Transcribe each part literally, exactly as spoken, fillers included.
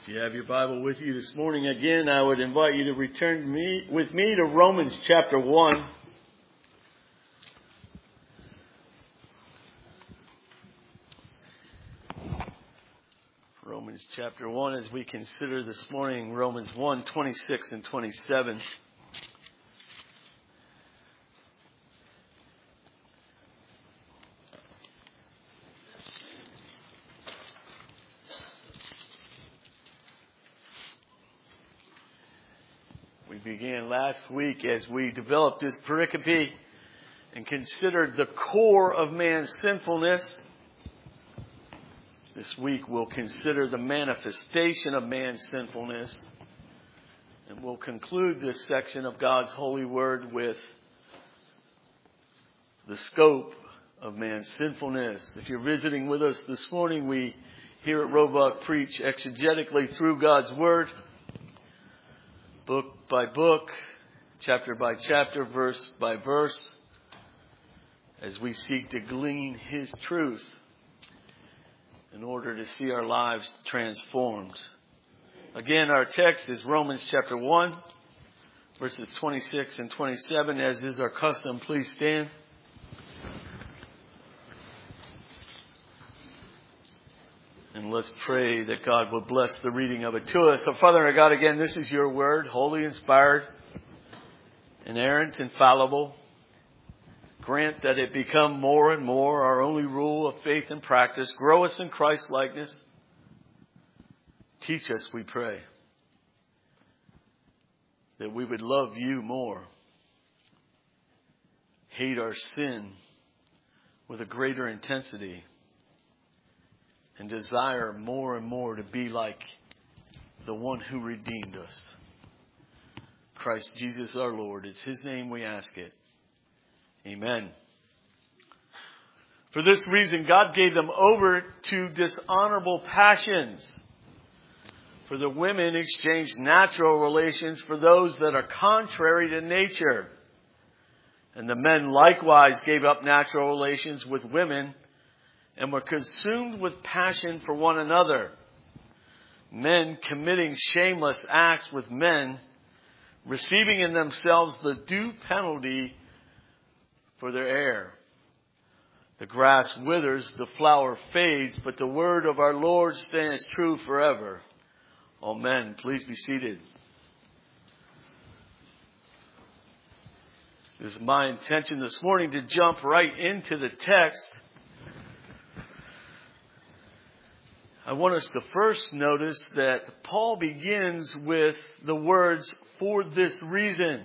If you have your Bible with you this morning again, I would invite you to return to me, with me to Romans chapter one. Romans chapter one, as we consider this morning Romans one, twenty-six and twenty-seven. We began last week as we developed this pericope and considered the core of man's sinfulness. This week we'll consider the manifestation of man's sinfulness. And we'll conclude this section of God's holy word with the scope of man's sinfulness. If you're visiting with us this morning, we here at Roebuck preach exegetically through God's word, book by book, chapter by chapter, verse by verse, as we seek to glean His truth in order to see our lives transformed. Again, our text is Romans chapter one, verses twenty-six and twenty-seven. As is our custom, please stand. And let's pray that God will bless the reading of it to us. So, Father, our God, again, this is your word, holy, inspired, inerrant, infallible. Grant that it become more and more our only rule of faith and practice. Grow us in Christ's likeness. Teach us, we pray, that we would love you more, hate our sin with a greater intensity, and desire more and more to be like the one who redeemed us, Christ Jesus our Lord. It's His name we ask it. Amen. For this reason, God gave them over to dishonorable passions. For the women exchanged natural relations for those that are contrary to nature. And the men likewise gave up natural relations with women and were consumed with passion for one another, men committing shameless acts with men, receiving in themselves the due penalty for their error. The grass withers, the flower fades, but the word of our Lord stands true forever. Amen. Please be seated. It is my intention this morning to jump right into the text. I want us to first notice that Paul begins with the words, "for this reason."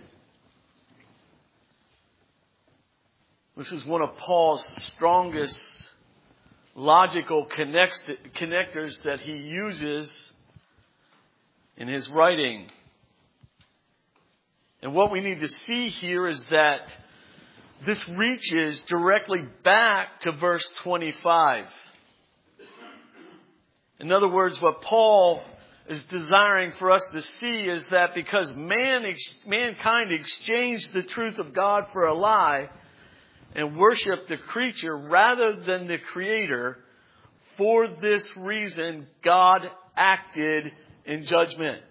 This is one of Paul's strongest logical connect- connectors that he uses in his writing. And what we need to see here is that this reaches directly back to verse twenty-five. In other words, what Paul is desiring for us to see is that because man, mankind exchanged the truth of God for a lie and worshiped the creature rather than the Creator, for this reason God acted in judgment.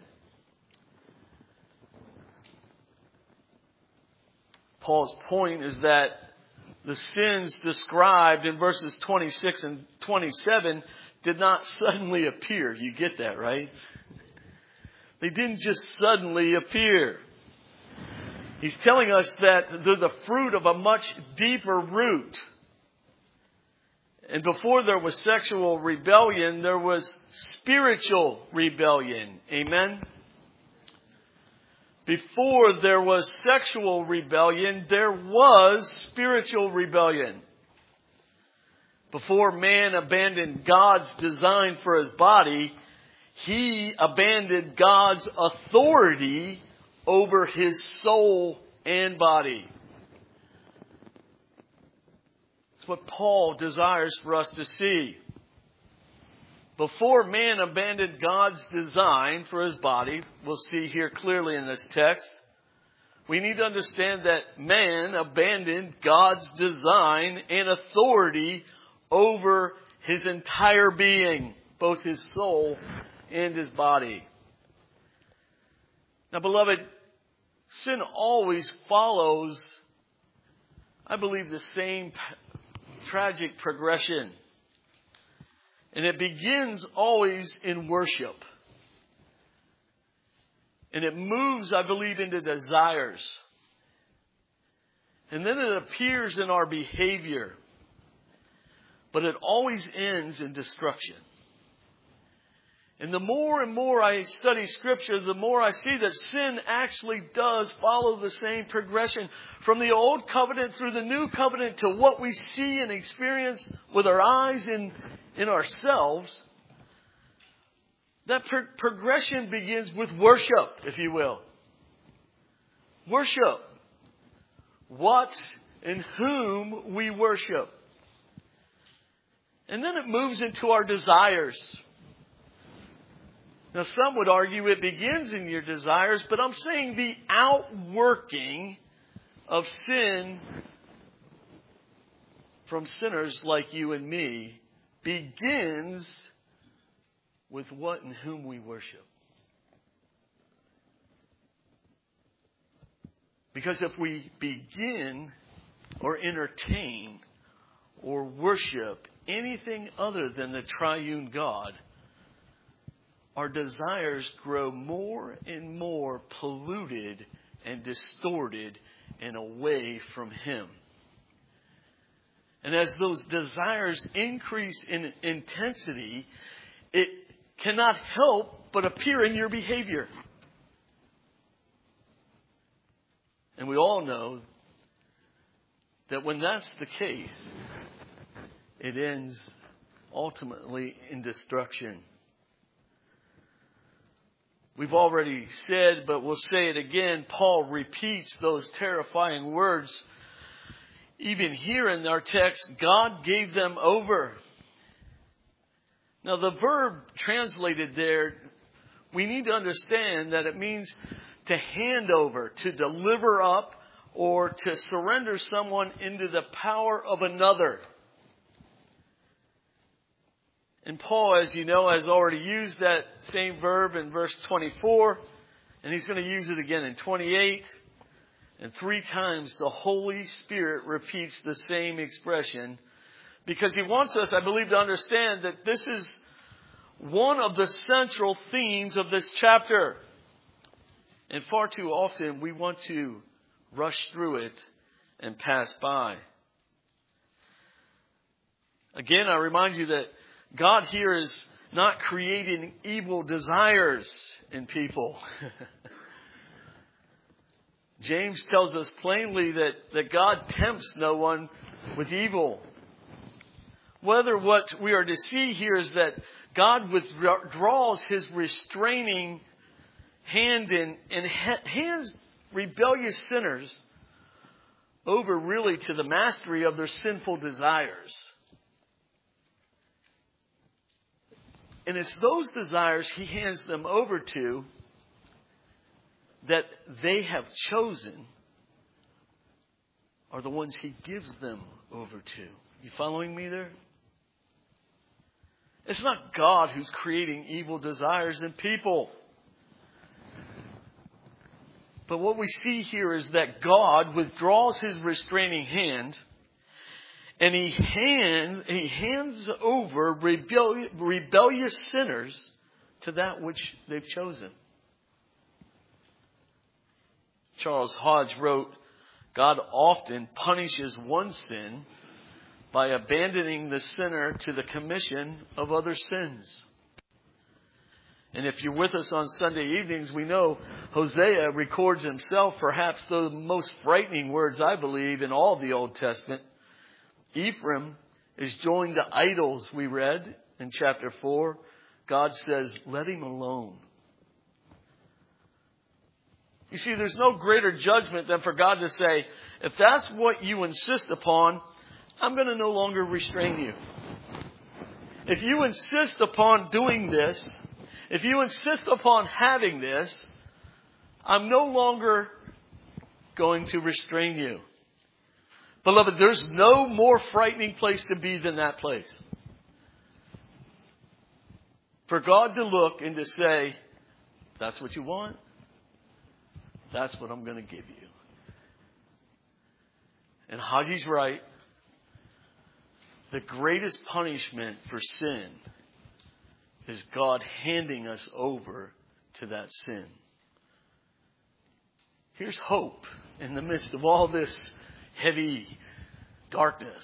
Paul's point is that the sins described in verses twenty-six and twenty-seven did not suddenly appear. You get that, right? They didn't just suddenly appear. He's telling us that they're the fruit of a much deeper root. And before there was sexual rebellion, there was spiritual rebellion. Amen? Before there was sexual rebellion, there was spiritual rebellion. Before man abandoned God's design for his body, he abandoned God's authority over his soul and body. That's what Paul desires for us to see. Before man abandoned God's design for his body, we'll see here clearly in this text, we need to understand that man abandoned God's design and authority over his entire being. both his soul and his body. Now, beloved, sin always follows, I believe, the same tragic progression. And it begins always in worship. And it moves, I believe, into desires. And then it appears in our behavior. But it always ends in destruction. And the more and more I study Scripture, the more I see that sin actually does follow the same progression. From the Old Covenant through the New Covenant to what we see and experience with our eyes in, in ourselves. That pro- progression begins with worship, if you will. Worship. What and whom we worship. And then it moves into our desires. Now, some would argue it begins in your desires, but I'm saying the outworking of sin from sinners like you and me begins with what and whom we worship. Because if we begin or entertain or worship anything other than the triune God, our desires grow more and more polluted and distorted and away from Him. And as those desires increase in intensity, it cannot help but appear in your behavior. And we all know that when that's the case, it ends ultimately in destruction. We've already said, but we'll say it again, Paul repeats those terrifying words. Even here in our text, God gave them over. Now the verb translated there, we need to understand that it means to hand over, to deliver up, or to surrender someone into the power of another. And Paul, as you know, has already used that same verb in verse twenty-four. And he's going to use it again in twenty-eight. And three times the Holy Spirit repeats the same expression. Because he wants us, I believe, to understand that this is one of the central themes of this chapter. And far too often we want to rush through it and pass by. Again, I remind you that God here is not creating evil desires in people. James tells us plainly that, that God tempts no one with evil. Whether what we are to see here is that God withdraws His restraining hand in, and hands rebellious sinners over really to the mastery of their sinful desires. And it's those desires He hands them over to that they have chosen are the ones He gives them over to. You following me there? It's not God who's creating evil desires in people. But what we see here is that God withdraws His restraining hand and He, hand, he hands over rebellious, rebellious sinners to that which they've chosen. Charles Hodge wrote, God often punishes one sin by abandoning the sinner to the commission of other sins. And if you're with us on Sunday evenings, we know Hosea records himself perhaps the most frightening words, I believe, in all of the Old Testament. Ephraim is joined to idols, we read in chapter four. God says, let him alone. You see, there's no greater judgment than for God to say, if that's what you insist upon, I'm going to no longer restrain you. If you insist upon doing this, if you insist upon having this, I'm no longer going to restrain you. Beloved, there's no more frightening place to be than that place. For God to look and to say, that's what you want? That's what I'm going to give you. And Haji's right. The greatest punishment for sin is God handing us over to that sin. Here's hope in the midst of all this heavy darkness.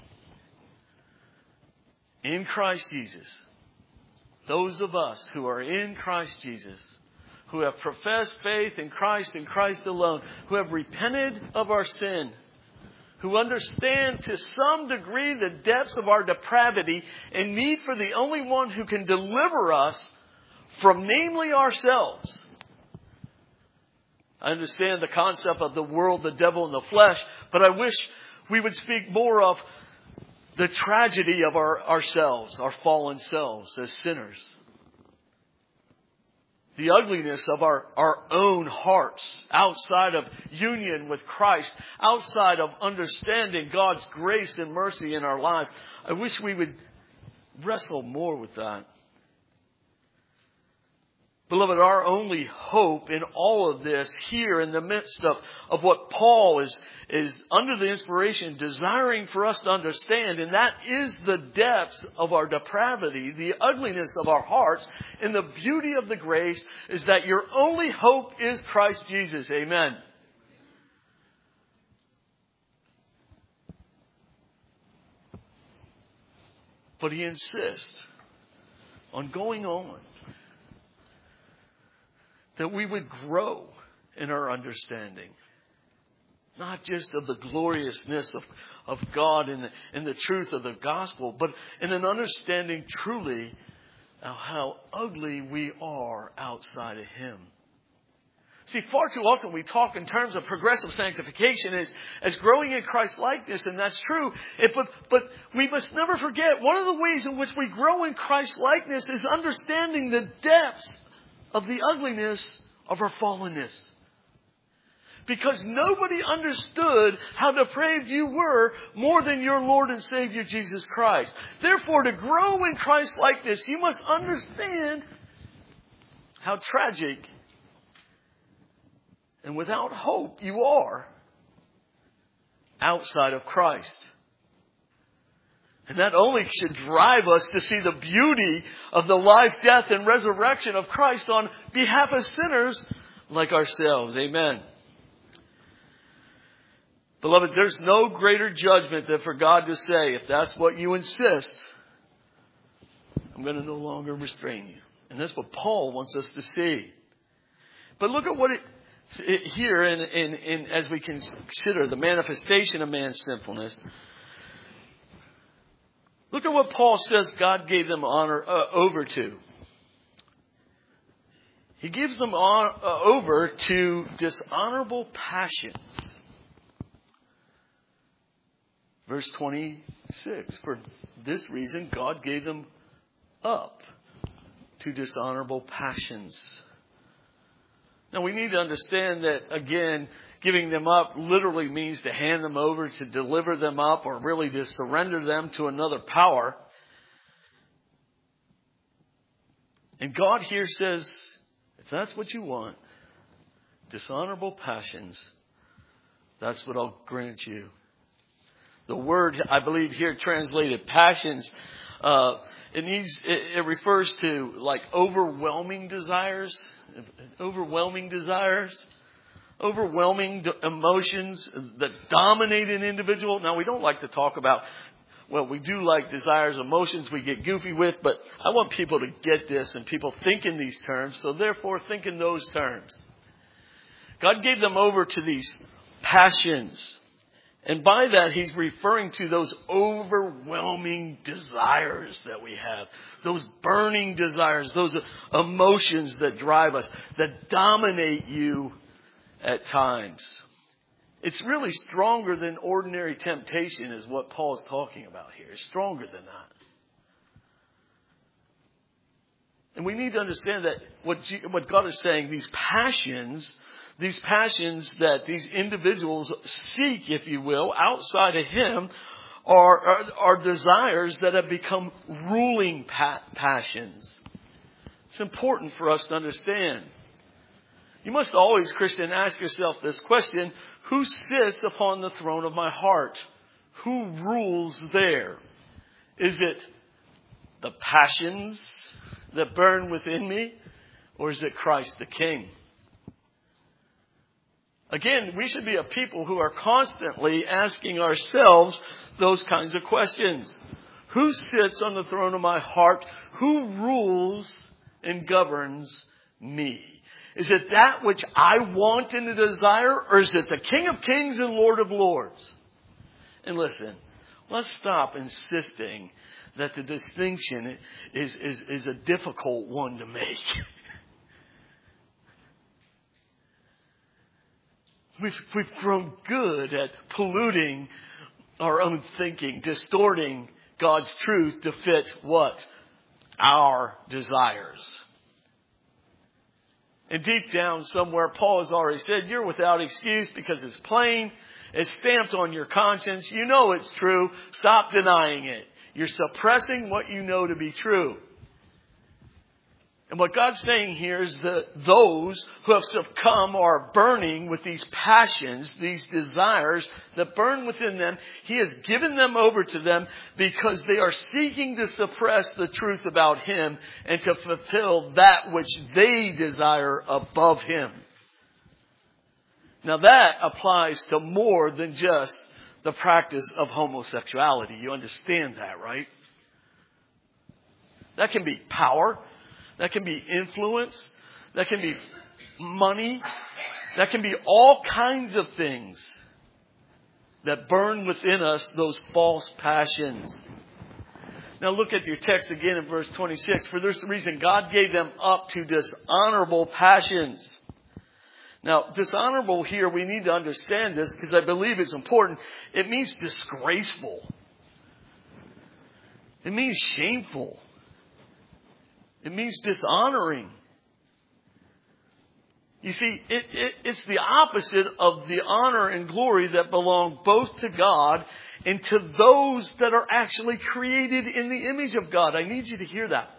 In Christ Jesus, those of us who are in Christ Jesus, who have professed faith in Christ and Christ alone, who have repented of our sin, who understand to some degree the depths of our depravity and need for the only one who can deliver us from namely ourselves. I understand the concept of the world, the devil, and the flesh, but I wish we would speak more of the tragedy of our ourselves, our fallen selves as sinners. The ugliness of our, our own hearts outside of union with Christ, outside of understanding God's grace and mercy in our lives. I wish we would wrestle more with that. Beloved, our only hope in all of this here in the midst of, of what Paul is, is under the inspiration desiring for us to understand, and that is the depths of our depravity, the ugliness of our hearts, and the beauty of the grace is that your only hope is Christ Jesus. Amen. But he insists on going on, that we would grow in our understanding. Not just of the gloriousness of, of God and the, and the truth of the gospel, but in an understanding truly of how ugly we are outside of Him. See, far too often we talk in terms of progressive sanctification as, as growing in Christ's likeness, and that's true. It, but, but we must never forget, one of the ways in which we grow in Christ's likeness is understanding the depths of the ugliness of our fallenness. Because nobody understood how depraved you were more than your Lord and Savior Jesus Christ. Therefore, to grow in Christ's likeness, you must understand how tragic and without hope you are outside of Christ. And that only should drive us to see the beauty of the life, death, and resurrection of Christ on behalf of sinners like ourselves. Amen. Beloved, there's no greater judgment than for God to say, if that's what you insist, I'm going to no longer restrain you. And that's what Paul wants us to see. But look at what it, it here, in, in, in, as we consider the manifestation of man's sinfulness. Look at what Paul says God gave them honor uh, over to. He gives them on, uh, over to dishonorable passions. Verse twenty-six. For this reason, God gave them up to dishonorable passions. Now we need to understand that, again, giving them up literally means to hand them over, to deliver them up, or really to surrender them to another power. And God here says, if that's what you want, dishonorable passions, that's what I'll grant you. The word, I believe here translated passions, uh, it needs, it, it refers to like overwhelming desires, overwhelming desires. Overwhelming emotions that dominate an individual. Now, we don't like to talk about, well, we do like desires, emotions we get goofy with, but I want people to get this and people think in these terms, so therefore think in those terms. God gave them over to these passions. And by that, He's referring to those overwhelming desires that we have. Those burning desires, those emotions that drive us, that dominate you at times. It's really stronger than ordinary temptation is what Paul is talking about here. It's stronger than that. And we need to understand that what, G- what God is saying, these passions, these passions that these individuals seek, if you will, outside of Him, are, are, are desires that have become ruling pa- passions. It's important for us to understand. You must always, Christian, ask yourself this question: who sits upon the throne of my heart? Who rules there? Is it the passions that burn within me? Or is it Christ the King? Again, we should be a people who are constantly asking ourselves those kinds of questions. Who sits on the throne of my heart? Who rules and governs me? Is it that which I want and desire, or is it the King of Kings and Lord of Lords? And listen, let's stop insisting that the distinction is, is, is a difficult one to make. We've, we've grown good at polluting our own thinking, distorting God's truth to fit what? Our desires. And deep down somewhere, Paul has already said, you're without excuse because it's plain. It's stamped on your conscience. You know it's true. Stop denying it. You're suppressing what you know to be true. And what God's saying here is that those who have succumbed or are burning with these passions, these desires that burn within them, He has given them over to them because they are seeking to suppress the truth about Him and to fulfill that which they desire above Him. Now that applies to more than just the practice of homosexuality. You understand that, right? That can be power. That can be influence. That can be money. That can be all kinds of things that burn within us those false passions. Now look at your text again in verse twenty-six. For this reason, God gave them up to dishonorable passions. Now, dishonorable here, we need to understand this because I believe it's important. It means disgraceful. It means shameful. It means dishonoring. You see, it, it, it's the opposite of the honor and glory that belong both to God and to those that are actually created in the image of God. I need you to hear that.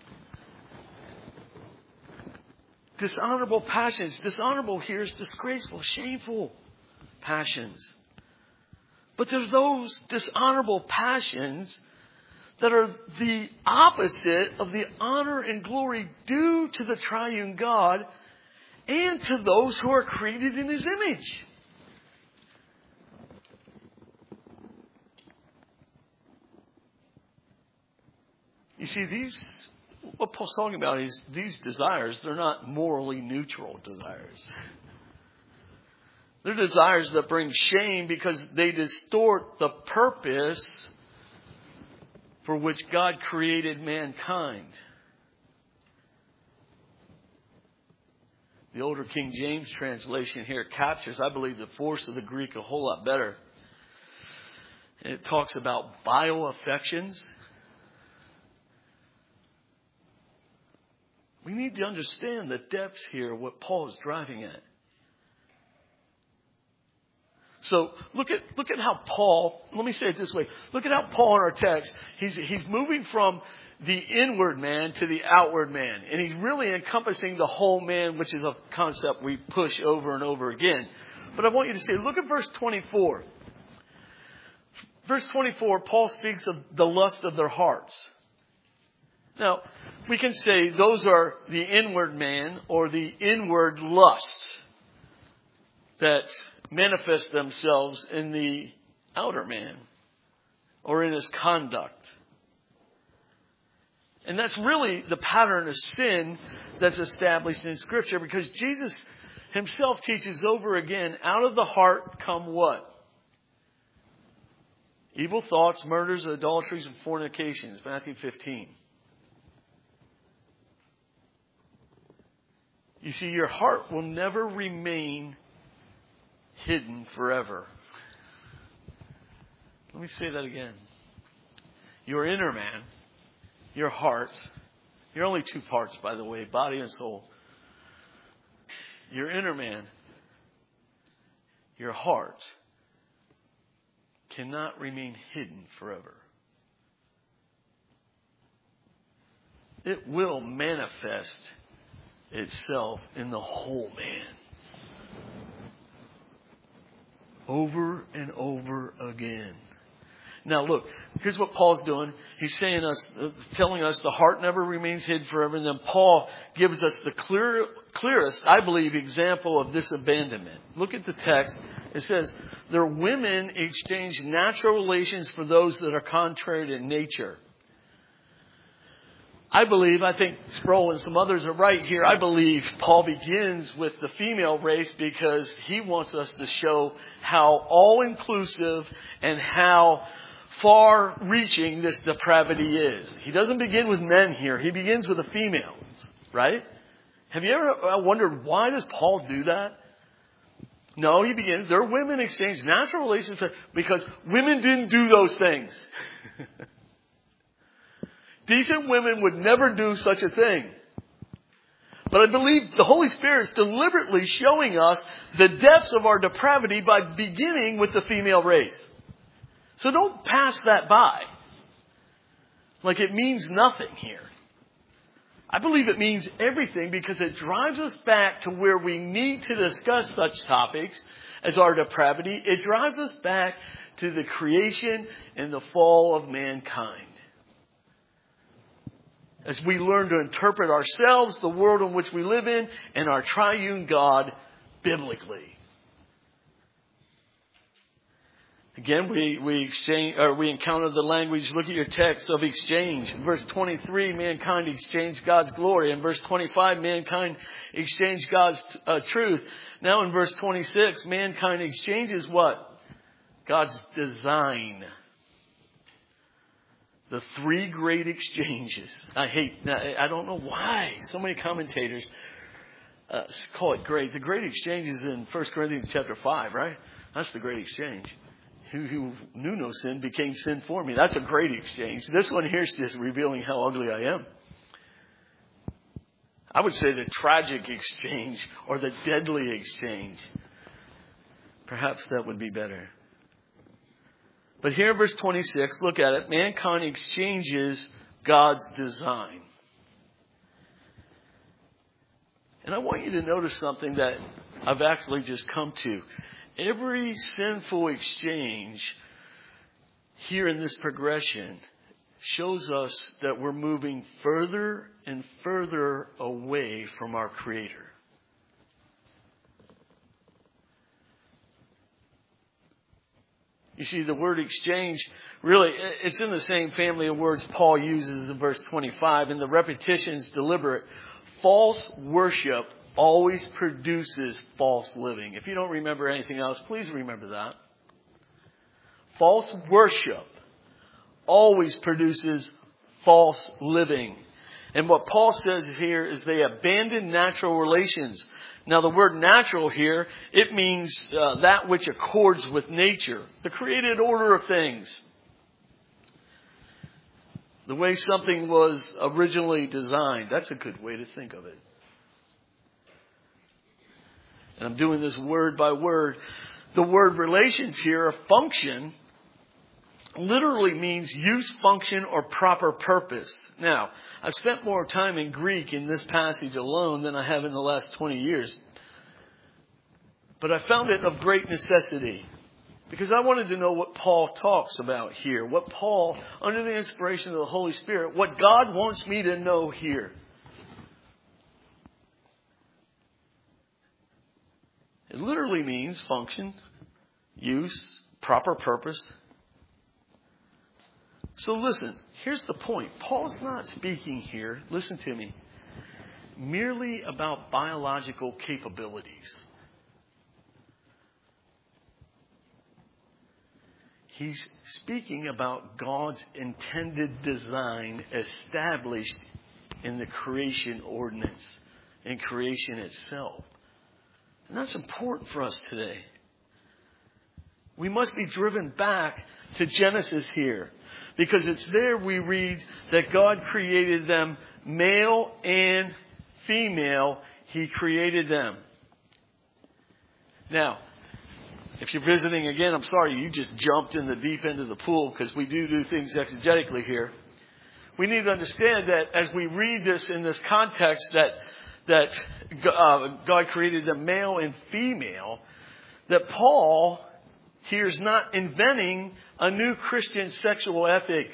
Dishonorable passions. Dishonorable here is disgraceful, shameful passions. But there's those dishonorable passions that are the opposite of the honor and glory due to the triune God and to those who are created in His image. You see, these, what Paul's talking about is these desires, they're not morally neutral desires. They're desires that bring shame because they distort the purpose for which God created mankind. The older King James translation here captures, I believe, the force of the Greek a whole lot better. And it talks about vile affections. We need to understand the depths here, what Paul is driving at. So look at look at how Paul, let me say it this way. Look at how Paul in our text, he's he's moving from the inward man to the outward man. And he's really encompassing the whole man, which is a concept we push over and over again. But I want you to see, look at verse twenty-four. Verse twenty-four, Paul speaks of the lust of their hearts. Now, we can say those are the inward man or the inward lust that manifest themselves in the outer man or in his conduct. And that's really the pattern of sin that's established in Scripture, because Jesus Himself teaches over again, out of the heart come what? Evil thoughts, murders, adulteries, and fornications. Matthew fifteen. You see, your heart will never remain hidden forever. Let me say that again. Your inner man, your heart, you're only two parts, by the way, body and soul. Your inner man, your heart, cannot remain hidden forever. it will manifest itself in the whole man. Over and over again. Now look, here's what Paul's doing. He's saying us, uh, telling us the heart never remains hid forever. And then Paul gives us the clear, clearest, I believe, example of this abandonment. Look at the text. It says, their women exchange natural relations for those that are contrary to nature. I believe, I think Sproul and some others are right here. I believe Paul begins with the female race because he wants us to show how all-inclusive and how far-reaching this depravity is. He doesn't begin with men here. He begins with the females, right? Have you ever wondered, why does Paul do that? No, he begins, their women exchange natural relations because women didn't do those things. Decent women would never do such a thing. But I believe the Holy Spirit is deliberately showing us the depths of our depravity by beginning with the female race. So don't pass that by. Like it means nothing here. I believe it means everything because it drives us back to where we need to discuss such topics as our depravity. It drives us back to the creation and the fall of mankind. As we learn to interpret ourselves, the world in which we live in, and our triune God biblically. Again, we, we exchange, or we encounter the language, look at your text, of exchange. In verse twenty-three, mankind exchanged God's glory. In verse twenty-five, mankind exchanged God's uh, truth. Now in verse twenty-six, mankind exchanges what? God's design. The three great exchanges. I hate, I don't know why so many commentators uh, call it great. The great exchange is in First Corinthians chapter five, right? That's the great exchange. Who, who knew no sin became sin for me. That's a great exchange. This one here is just revealing how ugly I am. I would say the tragic exchange or the deadly exchange. Perhaps that would be better. But here in verse twenty-six, look at it. Mankind exchanges God's design. And I want you to notice something that I've actually just come to. Every sinful exchange here in this progression shows us that we're moving further and further away from our Creator. You see, the word exchange, really, it's in the same family of words Paul uses in verse twenty-five, and the repetition is deliberate. False worship always produces false living. If you don't remember anything else, please remember that. False worship always produces false living. And what Paul says here is they abandon natural relations. Now the word natural here, it means uh, that which accords with nature, the created order of things. The way something was originally designed. That's a good way to think of it. And I'm doing this word by word. The word relations here, or function, literally means use, function, or proper purpose. Now, I've spent more time in Greek in this passage alone than I have in the last twenty years. But I found it of great necessity. Because I wanted to know what Paul talks about here. What Paul, under the inspiration of the Holy Spirit, what God wants me to know here. It literally means function, use, proper purpose. So listen, here's the point. Paul's not speaking here, listen to me, merely about biological capabilities. He's speaking about God's intended design established in the creation ordinance, in creation itself. And that's important for us today. We must be driven back to Genesis here. Because it's there we read that God created them male and female. He created them. Now, if you're visiting again, I'm sorry, you just jumped in the deep end of the pool because we do do things exegetically here. We need to understand that as we read this in this context that that uh, God created them male and female, that Paul here is not inventing a new Christian sexual ethic.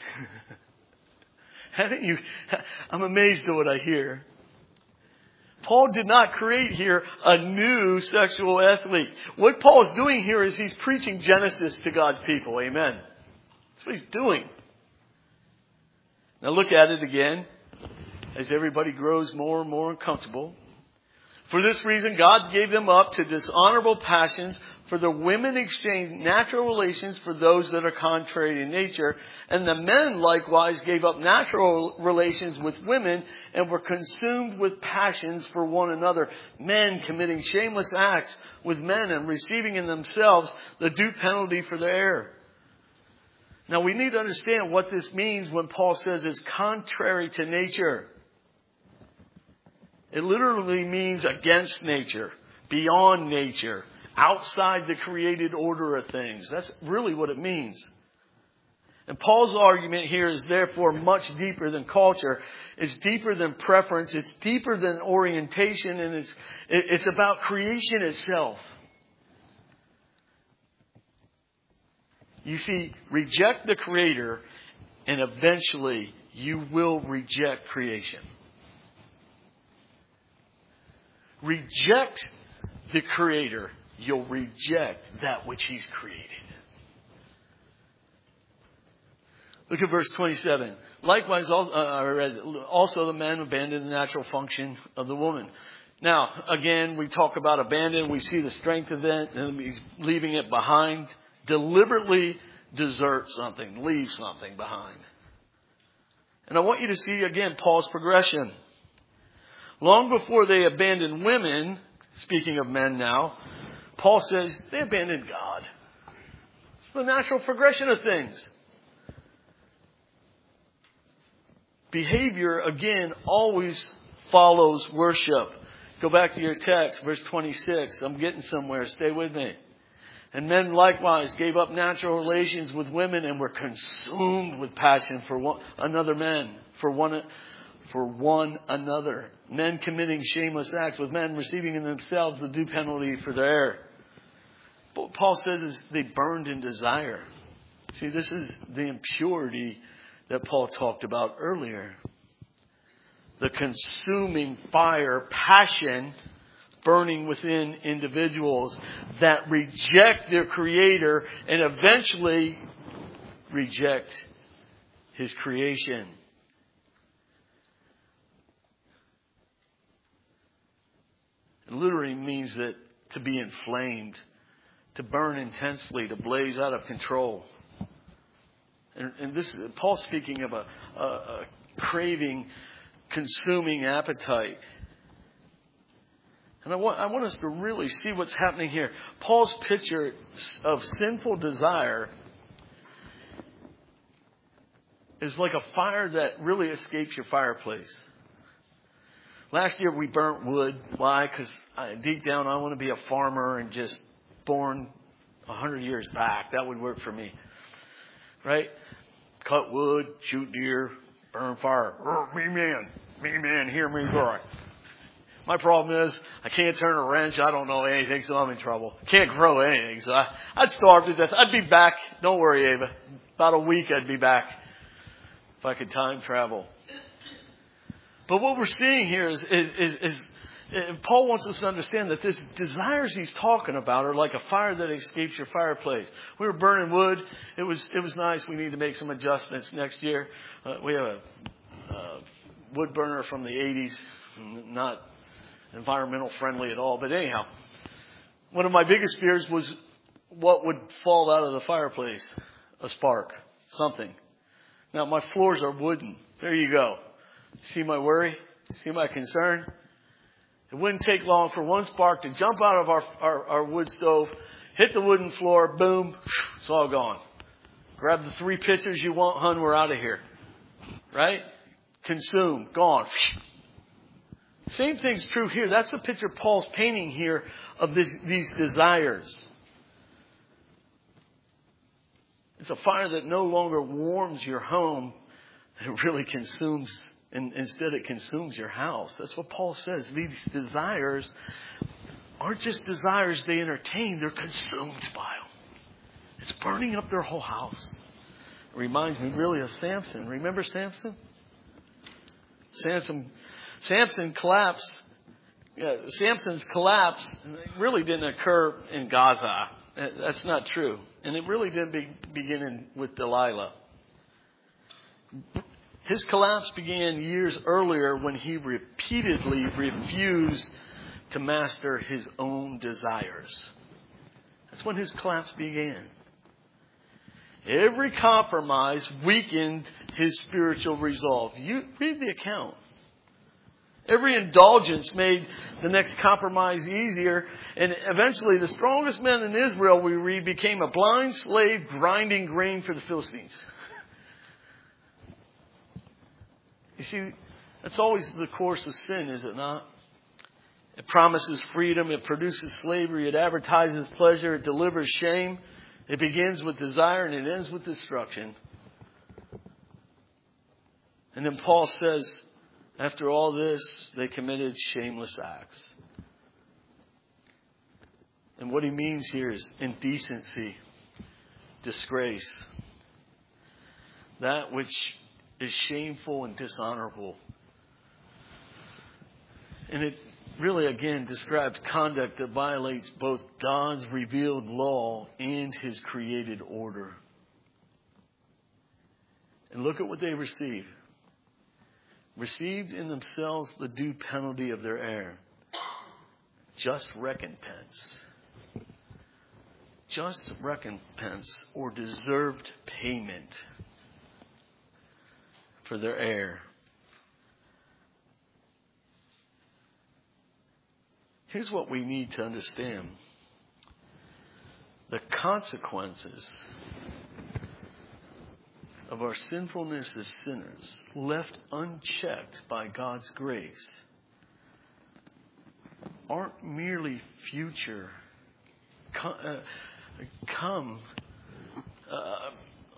Haven't you? I'm amazed at what I hear. Paul did not create here a new sexual ethic. What Paul is doing here is he's preaching Genesis to God's people. Amen. That's what he's doing. Now look at it again as everybody grows more and more uncomfortable. For this reason, God gave them up to dishonorable passions, for the women exchanged natural relations for those that are contrary to nature. And the men likewise gave up natural relations with women and were consumed with passions for one another. Men committing shameless acts with men and receiving in themselves the due penalty for their error. Now we need to understand what this means when Paul says it's contrary to nature. It literally means against nature, beyond nature, outside the created order of things. That's really what it means. And Paul's argument here is therefore much deeper than culture. It's deeper than preference. It's deeper than orientation. And it's, it's about creation itself. You see, reject the Creator and eventually you will reject creation. Reject the Creator, you'll reject that which He's created. Look at verse twenty-seven. Likewise, also the man abandoned the natural function of the woman. Now, again, we talk about abandon. We see the strength of it, and he's leaving it behind. Deliberately desert something, leave something behind. And I want you to see, again, Paul's progression. Long before they abandoned women, speaking of men now, Paul says they abandoned God. It's the natural progression of things. Behavior, again, always follows worship. Go back to your text, verse twenty-six. I'm getting somewhere. Stay with me. And men likewise gave up natural relations with women and were consumed with passion for one another man, for one for one another. Men committing shameless acts with men, receiving in themselves the due penalty for their error. But what Paul says is they burned in desire. See, this is the impurity that Paul talked about earlier. The consuming fire, passion, burning within individuals that reject their Creator and eventually reject His creation. It literally means that to be inflamed, to burn intensely, to blaze out of control. And, and this is Paul speaking of a, a, a craving, consuming appetite. And I want, I want us to really see what's happening here. Paul's picture of sinful desire is like a fire that really escapes your fireplace. Last year we burnt wood. Why? Because deep down I want to be a farmer and just born a hundred years back. That would work for me. Right? Cut wood, shoot deer, burn fire. Oh, me man, me man, hear me roar. My problem is I can't turn a wrench. I don't know anything, so I'm in trouble. Can't grow anything, so I, I'd starve to death. I'd be back. Don't worry, Ava. About a week I'd be back if I could time travel. But what we're seeing here is, is, is, is Paul wants us to understand that this desires he's talking about are like a fire that escapes your fireplace. We were burning wood. It was it was nice. We need to make some adjustments next year. Uh, we have a uh, wood burner from the eighties, not environmental friendly at all. But anyhow, one of my biggest fears was what would fall out of the fireplace. A spark, something. Now my floors are wooden. There you go. See my worry? See my concern? It wouldn't take long for one spark to jump out of our, our, our wood stove, hit the wooden floor, boom, it's all gone. Grab the three pitchers you want, hun, we're out of here. Right? Consumed, gone. Same thing's true here. That's the picture Paul's painting here of this, these desires. It's a fire that no longer warms your home it really consumes, and instead it consumes your house. That's what Paul says. These desires aren't just desires they entertain, they're consumed by them. It's burning up their whole house. It reminds me really of Samson. Remember Samson? Samson, Samson collapsed. Yeah, Samson's collapse really didn't occur in Gaza. That's not true. And it really didn't be, begin in, with Delilah. His collapse began years earlier when he repeatedly refused to master his own desires. That's when his collapse began. Every compromise weakened his spiritual resolve. You read the account. Every indulgence made the next compromise easier. And eventually the strongest man in Israel, we read, became a blind slave grinding grain for the Philistines. You see, that's always the course of sin, is it not? It promises freedom. It produces slavery. It advertises pleasure. It delivers shame. It begins with desire and it ends with destruction. And then Paul says, after all this, they committed shameless acts. And what he means here is indecency, disgrace. That which is shameful and dishonorable. And it really, again, describes conduct that violates both God's revealed law and His created order. And look at what they receive. Received in themselves the due penalty of their error. Just recompense. Just recompense or deserved payment for their error. Here's what we need to understand. The consequences of our sinfulness as sinners, left unchecked by God's grace, aren't merely future, come, uh, come uh,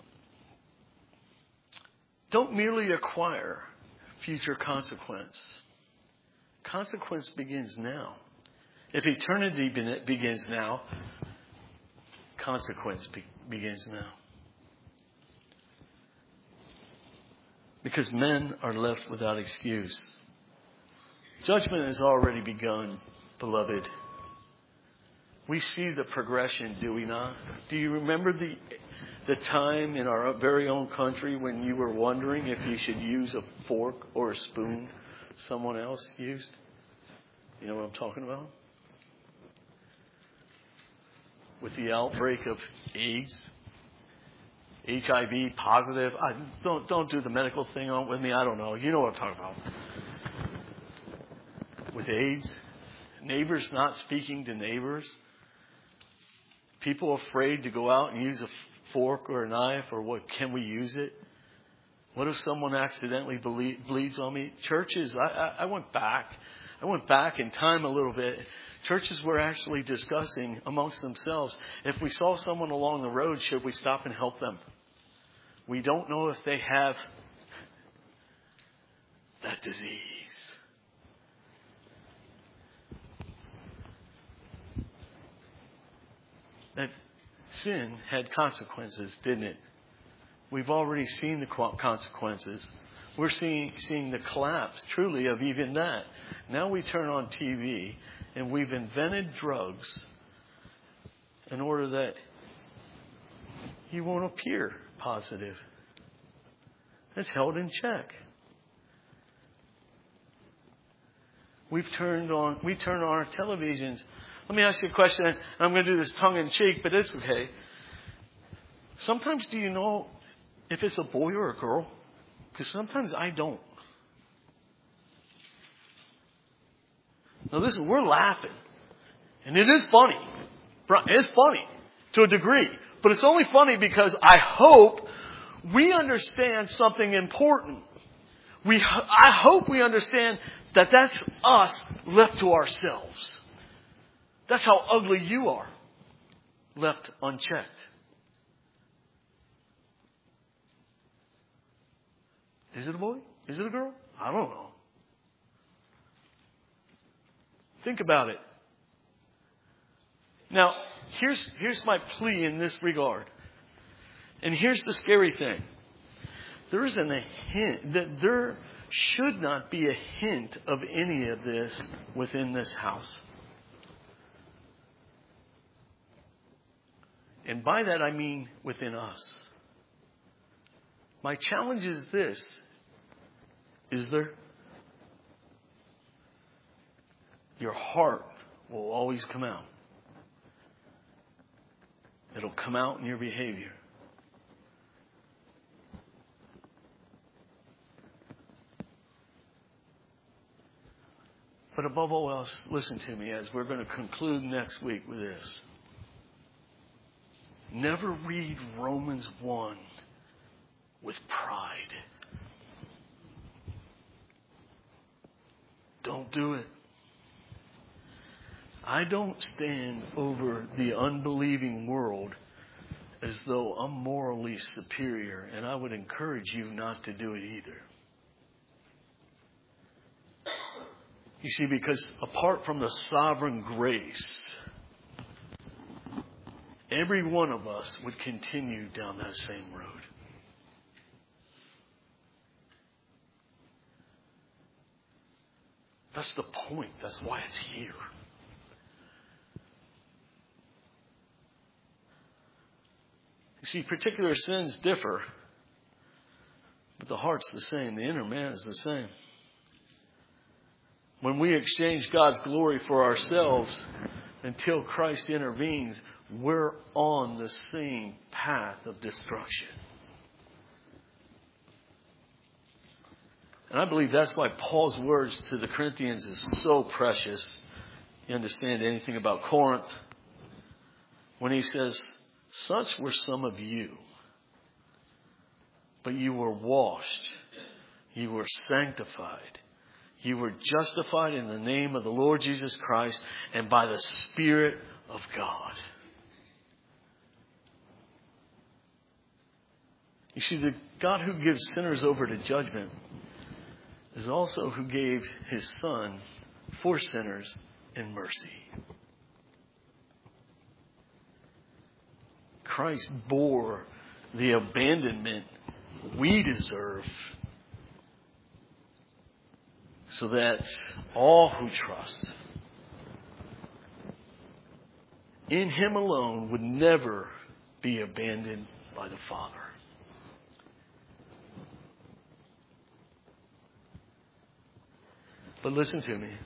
don't merely acquire future consequence. Consequence begins now. If eternity begins now, consequence be- begins now. Because men are left without excuse. Judgment has already begun, beloved. We see the progression, do we not? Do you remember the the time in our very own country when you were wondering if you should use a fork or a spoon someone else used? You know what I'm talking about? With the outbreak of AIDS, H I V positive. I, don't don't do the medical thing on with me. I don't know. You know what I'm talking about. With AIDS, neighbors not speaking to neighbors. People afraid to go out and use a fork or a knife, or what? Can we use it? What if someone accidentally ble- bleeds on me? Churches, I, I, I went back. I went back in time a little bit. Churches were actually discussing amongst themselves, if we saw someone along the road, should we stop and help them? We don't know if they have that disease. That sin had consequences, didn't it? We've already seen the consequences. We're seeing, seeing the collapse, truly, of even that. Now we turn on T V and we've invented drugs in order that you won't appear positive. It's held in check. We've turned on, we turn on our televisions. Let me ask you a question. I'm going to do this tongue in cheek, but it's okay. Sometimes do you know if it's a boy or a girl? Because sometimes I don't. Now listen, we're laughing. And it is funny. It's funny to a degree. But it's only funny because I hope we understand something important. We, I hope we understand that that's us left to ourselves. That's how ugly you are, left unchecked. Is it a boy? Is it a girl? I don't know. Think about it. Now, here's, here's my plea in this regard. And here's the scary thing. There isn't a hint, that there should not be a hint of any of this within this house. And by that I mean within us. My challenge is this. Is there? Your heart will always come out. It'll come out in your behavior. But above all else, listen to me as we're going to conclude next week with this. Never read Romans one with pride. Don't do it. I don't stand over the unbelieving world as though I'm morally superior, and I would encourage you not to do it either. You see, because apart from the sovereign grace, every one of us would continue down that same road. That's the point. That's why it's here. You see, particular sins differ, but the heart's the same. The inner man is the same. When we exchange God's glory for ourselves until Christ intervenes, we're on the same path of destruction. And I believe that's why Paul's words to the Corinthians is so precious. You understand anything about Corinth? When he says, such were some of you, but you were washed, you were sanctified, you were justified in the name of the Lord Jesus Christ and by the Spirit of God. You see, the God who gives sinners over to judgment is also who gave his Son for sinners in mercy. Christ bore the abandonment we deserve so that all who trust in him alone would never be abandoned by the Father. But listen to me.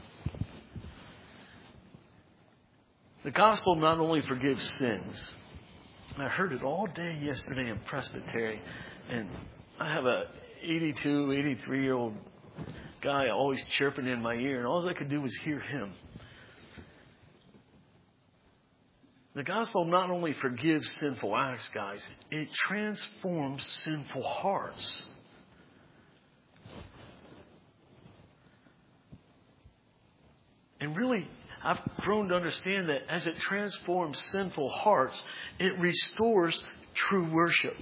The gospel not only forgives sins. I heard it all day yesterday in Presbytery, and I have a eighty-two, eighty-three-year-old guy always chirping in my ear, and all I could do was hear him. The gospel not only forgives sinful acts, guys, it transforms sinful hearts. And really, I've grown to understand that as it transforms sinful hearts, it restores true worship.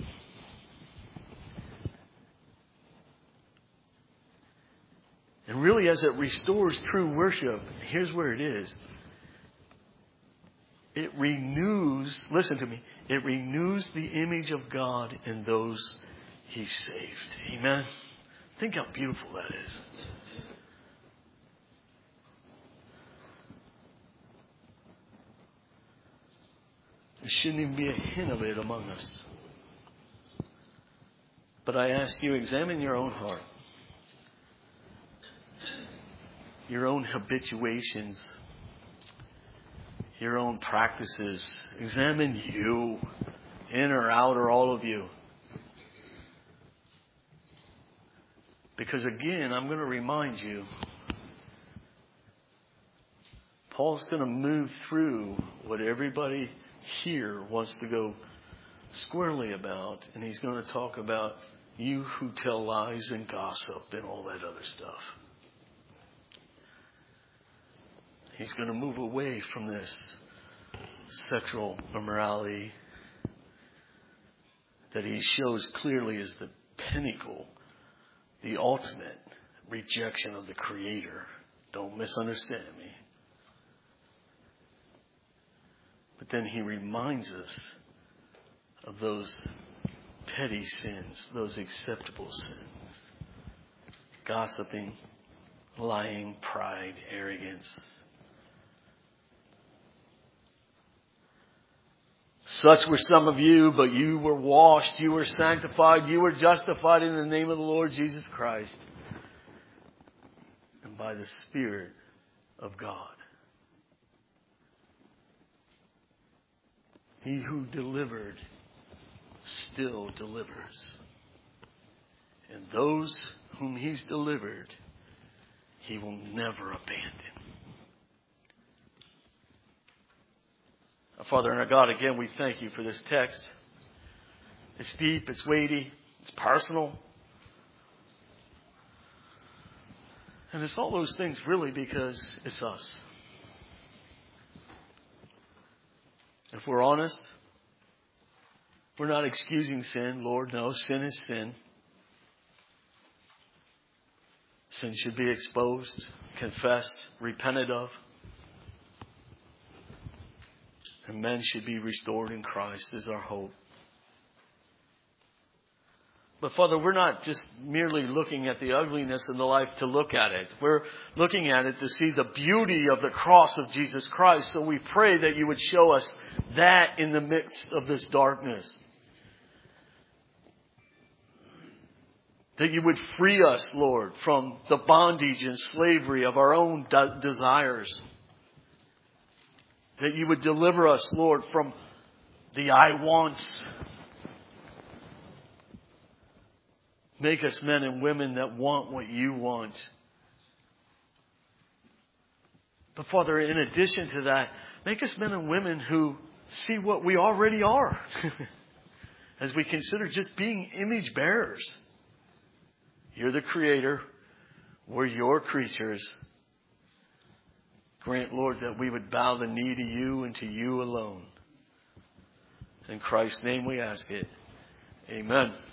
And really, as it restores true worship, here's where it is. It renews, listen to me, it renews the image of God in those he saved. Amen? Think how beautiful that is. There shouldn't even be a hint of it among us. But I ask you, examine your own heart. Your own habituations. Your own practices. Examine you. In or out or all of you. Because again, I'm going to remind you. Paul's going to move through what everybody here wants to go squarely about. And he's going to talk about you who tell lies and gossip and all that other stuff. He's going to move away from this sexual immorality that he shows clearly is the pinnacle the ultimate rejection of the Creator. Don't misunderstand me. But then he reminds us of those petty sins, those acceptable sins. Gossiping, lying, pride, arrogance. Such were some of you, but you were washed, you were sanctified, you were justified in the name of the Lord Jesus Christ and by the Spirit of God. He who delivered still delivers. And those whom He's delivered, He will never abandon. Our Father and our God, again, we thank You for this text. It's deep, it's weighty, it's personal. And it's all those things really because it's us. If we're honest, we're not excusing sin. Lord, no, sin is sin. Sin should be exposed, confessed, repented of. And men should be restored in Christ is our hope. But Father, we're not just merely looking at the ugliness in the life to look at it. We're looking at it to see the beauty of the cross of Jesus Christ. So we pray that You would show us that in the midst of this darkness. That You would free us, Lord, from the bondage and slavery of our own de- desires. That You would deliver us, Lord, from the I wants. Make us men and women that want what You want. But Father, in addition to that, make us men and women who see what we already are. As we consider just being image bearers. You're the Creator. We're Your creatures. Grant, Lord, that we would bow the knee to You and to You alone. In Christ's name we ask it. Amen.